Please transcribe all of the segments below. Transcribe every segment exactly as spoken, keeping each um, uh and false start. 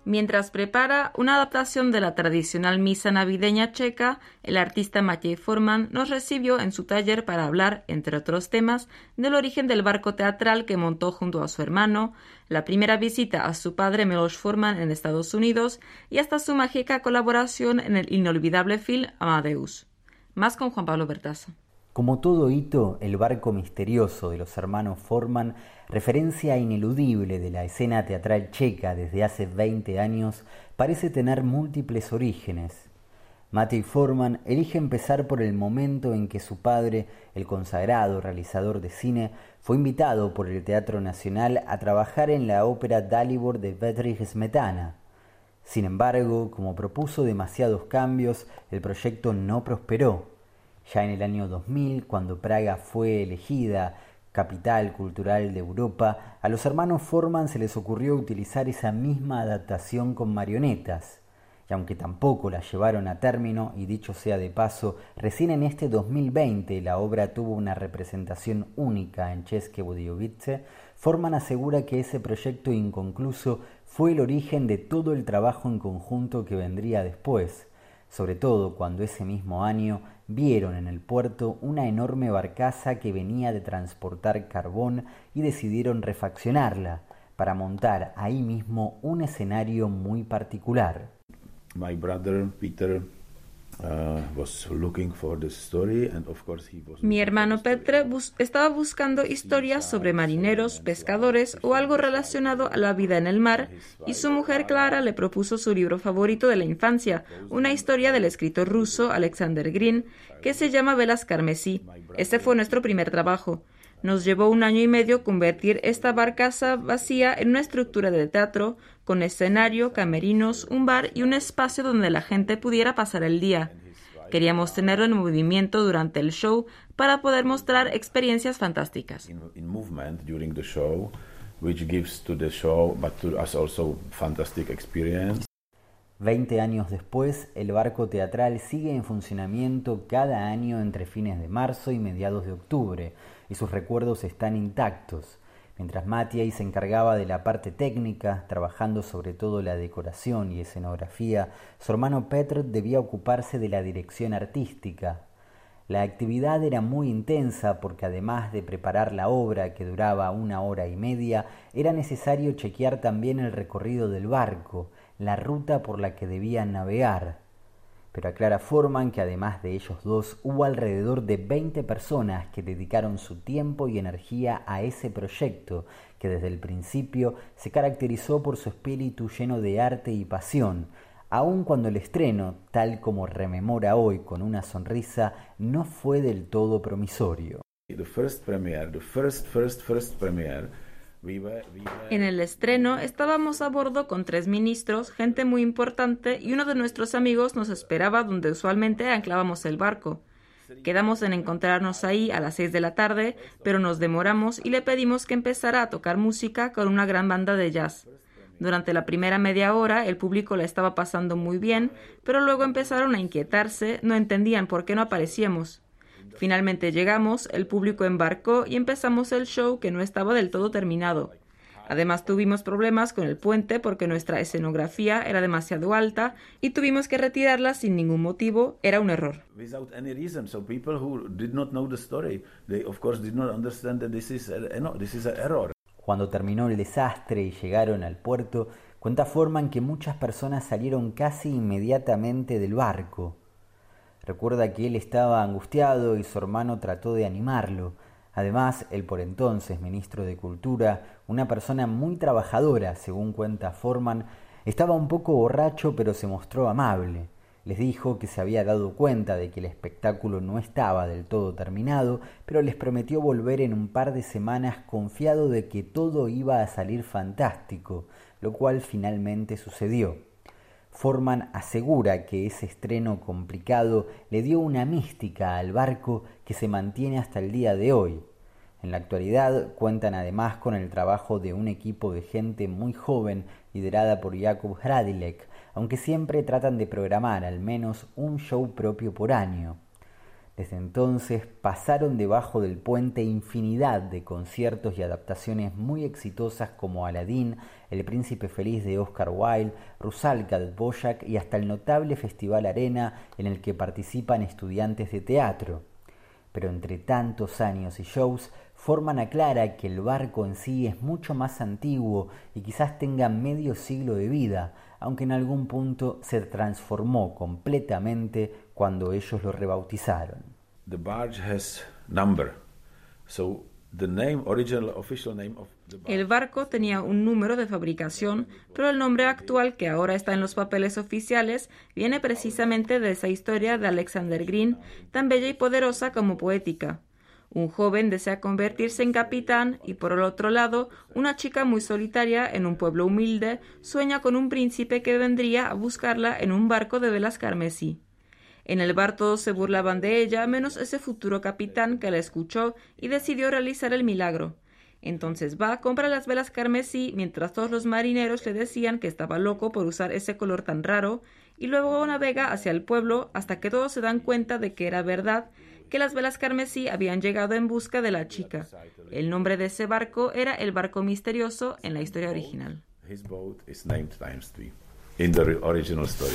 Mientras prepara una adaptación de la tradicional misa navideña checa, el artista Matěj Forman nos recibió en su taller para hablar, entre otros temas, del origen del barco teatral que montó junto a su hermano, la primera visita a su padre Miloš Forman en Estados Unidos y hasta su mágica colaboración en el inolvidable film Amadeus. Más con Juan Pablo Bertazza. Como todo hito, el barco misterioso de los hermanos Forman, referencia ineludible de la escena teatral checa desde hace veinte años, parece tener múltiples orígenes. Matěj Forman elige empezar por el momento en que su padre, el consagrado realizador de cine, fue invitado por el Teatro Nacional a trabajar en la ópera Dalibor de Bedřich Smetana. Sin embargo, como propuso demasiados cambios, el proyecto no prosperó. Ya en el año dos mil, cuando Praga fue elegida capital cultural de Europa, a los hermanos Forman se les ocurrió utilizar esa misma adaptación con marionetas. Y aunque tampoco la llevaron a término, y dicho sea de paso, recién en este dos mil veinte la obra tuvo una representación única en České Budějovice, Forman asegura que ese proyecto inconcluso fue el origen de todo el trabajo en conjunto que vendría después, sobre todo cuando ese mismo año vieron en el puerto una enorme barcaza que venía de transportar carbón y decidieron refaccionarla para montar ahí mismo un escenario muy particular. My brother Peter uh, was looking for the story, and of course he was. Mi hermano Petr bus- estaba buscando historias sobre marineros, pescadores o algo relacionado a la vida en el mar, y su mujer Clara le propuso su libro favorito de la infancia, una historia del escritor ruso Alexander Green, que se llama Velas Carmesí. Ese fue nuestro primer trabajo. Nos llevó un año y medio convertir esta barcaza vacía en una estructura de teatro, con escenario, camerinos, un bar y un espacio donde la gente pudiera pasar el día. Queríamos tenerlo en movimiento durante el show para poder mostrar experiencias fantásticas. In, in movement during the show, which gives to the show, but to us also fantastic experience. Veinte años después, el barco teatral sigue en funcionamiento cada año entre fines de marzo y mediados de octubre, y sus recuerdos están intactos. Mientras Matěj se encargaba de la parte técnica, trabajando sobre todo la decoración y escenografía, su hermano Petr debía ocuparse de la dirección artística. La actividad era muy intensa porque además de preparar la obra, que duraba una hora y media, era necesario chequear también el recorrido del barco, la ruta por la que debían navegar. Pero aclara Forman que además de ellos dos, hubo alrededor de veinte personas que dedicaron su tiempo y energía a ese proyecto, que desde el principio se caracterizó por su espíritu lleno de arte y pasión, aun cuando el estreno, tal como rememora hoy con una sonrisa, no fue del todo promisorio. The first premiere, the first, first, first premiere. En el estreno estábamos a bordo con tres ministros, gente muy importante, y uno de nuestros amigos nos esperaba donde usualmente anclábamos el barco. Quedamos en encontrarnos ahí a las seis de la tarde, pero nos demoramos y le pedimos que empezara a tocar música con una gran banda de jazz. Durante la primera media hora el público la estaba pasando muy bien, pero luego empezaron a inquietarse, no entendían por qué no aparecíamos. Finalmente llegamos, el público embarcó y empezamos el show, que no estaba del todo terminado. Además tuvimos problemas con el puente porque nuestra escenografía era demasiado alta y tuvimos que retirarla sin ningún motivo. Era un error. Without any reason, so people who did not know the story, they of course did not understand that this is a, no, this is an error. Cuando terminó el desastre y llegaron al puerto, cuenta Forman que muchas personas salieron casi inmediatamente del barco. Recuerda que él estaba angustiado y su hermano trató de animarlo. Además, el por entonces ministro de Cultura, una persona muy trabajadora, según cuenta Forman, estaba un poco borracho pero se mostró amable. Les dijo que se había dado cuenta de que el espectáculo no estaba del todo terminado, pero les prometió volver en un par de semanas confiado de que todo iba a salir fantástico, lo cual finalmente sucedió. Forman asegura que ese estreno complicado le dio una mística al barco que se mantiene hasta el día de hoy. En la actualidad cuentan además con el trabajo de un equipo de gente muy joven liderada por Jakub Hradilek, aunque siempre tratan de programar al menos un show propio por año. Desde entonces pasaron debajo del puente infinidad de conciertos y adaptaciones muy exitosas como Aladdin, El Príncipe Feliz de Oscar Wilde, Rusalka de Dvořák y hasta el notable Festival Arena en el que participan estudiantes de teatro. Pero entre tantos años y shows, Forman aclara que el barco en sí es mucho más antiguo y quizás tenga medio siglo de vida, aunque en algún punto se transformó completamente cuando ellos lo rebautizaron. The barge has number. So the name, original official name of the barge. El barco tenía un número de fabricación, pero el nombre actual, que ahora está en los papeles oficiales, viene precisamente de esa historia de Alexander Green, tan bella y poderosa como poética. Un joven desea convertirse en capitán y, por el otro lado, una chica muy solitaria en un pueblo humilde sueña con un príncipe que vendría a buscarla en un barco de velas carmesí. En el bar todos se burlaban de ella, menos ese futuro capitán que la escuchó y decidió realizar el milagro. Entonces va, compra las velas carmesí, mientras todos los marineros le decían que estaba loco por usar ese color tan raro, y luego navega hacia el pueblo hasta que todos se dan cuenta de que era verdad, que las velas carmesí habían llegado en busca de la chica. El nombre de ese barco era el barco misterioso en la historia original. His boat is named times three in the original story.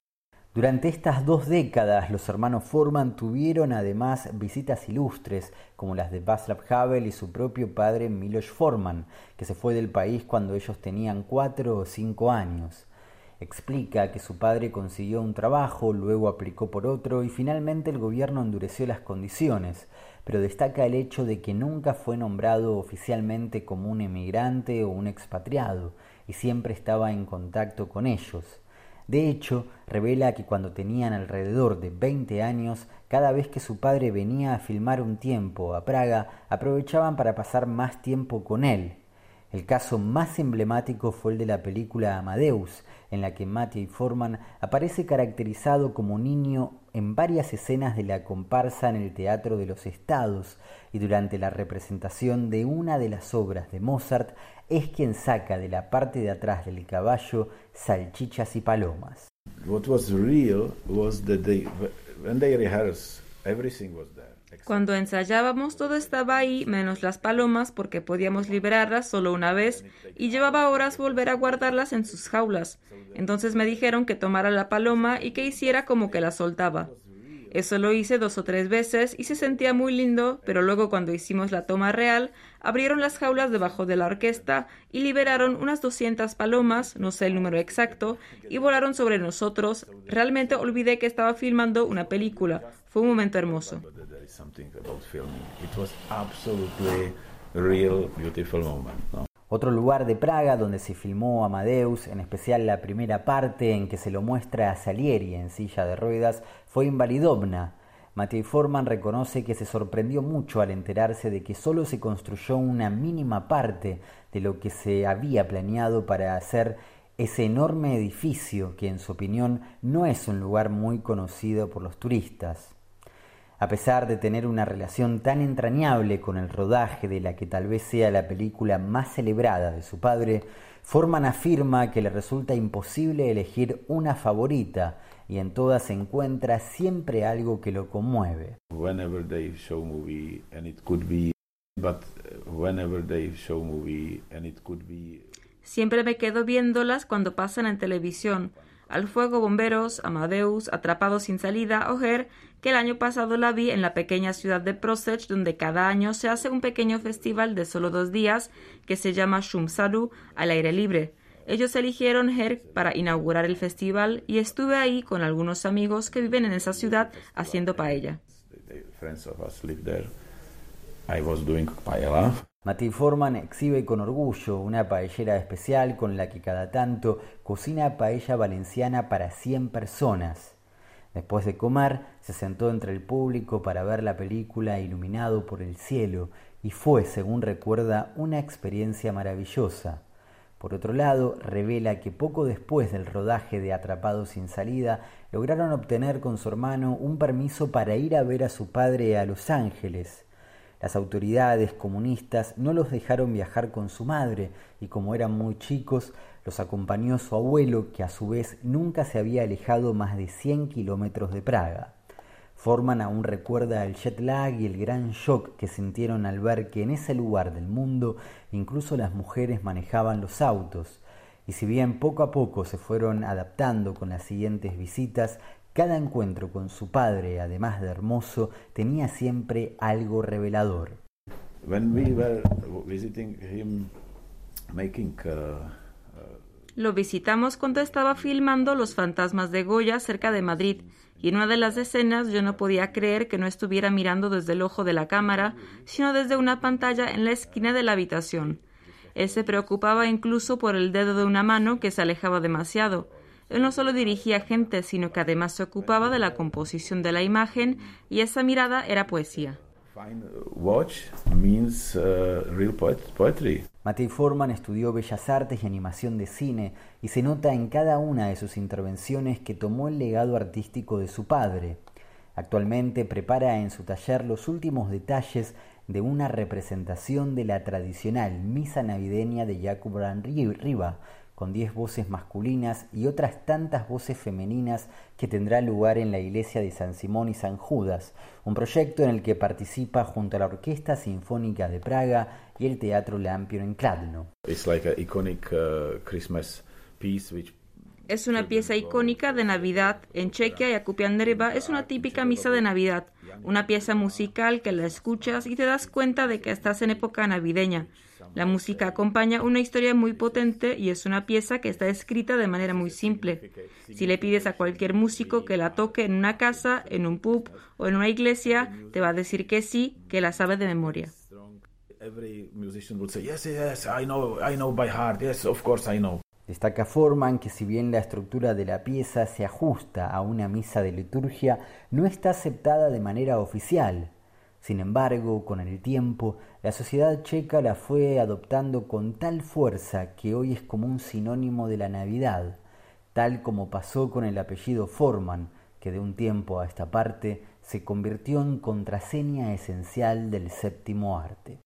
Durante estas dos décadas, los hermanos Forman tuvieron además visitas ilustres, como las de Václav Havel y su propio padre Miloš Forman, que se fue del país cuando ellos tenían cuatro o cinco años. Explica que su padre consiguió un trabajo, luego aplicó por otro y finalmente el gobierno endureció las condiciones, pero destaca el hecho de que nunca fue nombrado oficialmente como un emigrante o un expatriado y siempre estaba en contacto con ellos. De hecho, revela que cuando tenían alrededor de veinte años, cada vez que su padre venía a filmar un tiempo a Praga, aprovechaban para pasar más tiempo con él. El caso más emblemático fue el de la película Amadeus, en la que Maciej Forman aparece caracterizado como niño en varias escenas de la comparsa en el Teatro de los Estados, y durante la representación de una de las obras de Mozart es quien saca de la parte de atrás del caballo salchichas y palomas. What was real was that they, when they rehearsed, everything was there. Cuando ensayábamos todo estaba ahí, menos las palomas, porque podíamos liberarlas solo una vez y llevaba horas volver a guardarlas en sus jaulas. Entonces me dijeron que tomara la paloma y que hiciera como que la soltaba. Eso lo hice dos o tres veces y se sentía muy lindo, pero luego cuando hicimos la toma real, abrieron las jaulas debajo de la orquesta y liberaron unas doscientas palomas, no sé el número exacto, y volaron sobre nosotros. Realmente olvidé que estaba filmando una película. Fue un momento hermoso. Otro lugar de Praga donde se filmó Amadeus, en especial la primera parte en que se lo muestra a Salieri en silla de ruedas, fue Invalidovna. Maciej Forman reconoce que se sorprendió mucho al enterarse de que solo se construyó una mínima parte de lo que se había planeado para hacer ese enorme edificio que, en su opinión, no es un lugar muy conocido por los turistas. A pesar de tener una relación tan entrañable con el rodaje de la que tal vez sea la película más celebrada de su padre, Forman afirma que le resulta imposible elegir una favorita y en todas se encuentra siempre algo que lo conmueve. Whenever they show movie and it could be, but whenever they show movie and it could be. Siempre me quedo viéndolas cuando pasan en televisión. Al fuego, Bomberos, Amadeus, Atrapado sin salida o Her, que el año pasado la vi en la pequeña ciudad de Prosec, donde cada año se hace un pequeño festival de solo dos días que se llama Shumsaru, al aire libre. Ellos eligieron Her para inaugurar el festival y estuve ahí con algunos amigos que viven en esa ciudad haciendo paella. Maciej Forman exhibe con orgullo una paellera especial con la que cada tanto cocina paella valenciana para cien personas. Después de comer, se sentó entre el público para ver la película Iluminado por el cielo y fue, según recuerda, una experiencia maravillosa. Por otro lado, revela que poco después del rodaje de Atrapado sin salida, lograron obtener con su hermano un permiso para ir a ver a su padre a Los Ángeles. Las autoridades comunistas no los dejaron viajar con su madre y como eran muy chicos, los acompañó su abuelo, que a su vez nunca se había alejado más de cien kilómetros de Praga. Forman aún recuerda el jet lag y el gran shock que sintieron al ver que en ese lugar del mundo incluso las mujeres manejaban los autos. Y si bien poco a poco se fueron adaptando con las siguientes visitas, cada encuentro con su padre, además de hermoso, tenía siempre algo revelador. When we were visiting him, making, uh, Lo visitamos cuando estaba filmando Los fantasmas de Goya cerca de Madrid, y en una de las escenas yo no podía creer que no estuviera mirando desde el ojo de la cámara, sino desde una pantalla en la esquina de la habitación. Él se preocupaba incluso por el dedo de una mano que se alejaba demasiado. Él no solo dirigía gente, sino que además se ocupaba de la composición de la imagen, y esa mirada era poesía. Fine watch means uh, real poet poetry. Matei Forman estudió Bellas Artes y animación de cine y se nota en cada una de sus intervenciones que tomó el legado artístico de su padre. Actualmente prepara en su taller los últimos detalles de una representación de la tradicional misa navideña de Jakub Riba, con diez voces masculinas y otras tantas voces femeninas que tendrá lugar en la iglesia de San Simón y San Judas, un proyecto en el que participa junto a la Orquesta Sinfónica de Praga y el Teatro Lampion en Kladno. It's like an iconic uh, Christmas piece which Es una pieza icónica de Navidad. En Chequia, Jakub Riba es una típica misa de Navidad, una pieza musical que la escuchas y te das cuenta de que estás en época navideña. La música acompaña una historia muy potente y es una pieza que está escrita de manera muy simple. Si le pides a cualquier músico que la toque en una casa, en un pub o en una iglesia, te va a decir que sí, que la sabe de memoria. every musician would say, yes, yes, I know, I know by heart, yes, of course I know. Destaca Forman que si bien la estructura de la pieza se ajusta a una misa de liturgia, no está aceptada de manera oficial. Sin embargo, con el tiempo, la sociedad checa la fue adoptando con tal fuerza que hoy es como un sinónimo de la Navidad, tal como pasó con el apellido Forman, que de un tiempo a esta parte se convirtió en contraseña esencial del séptimo arte.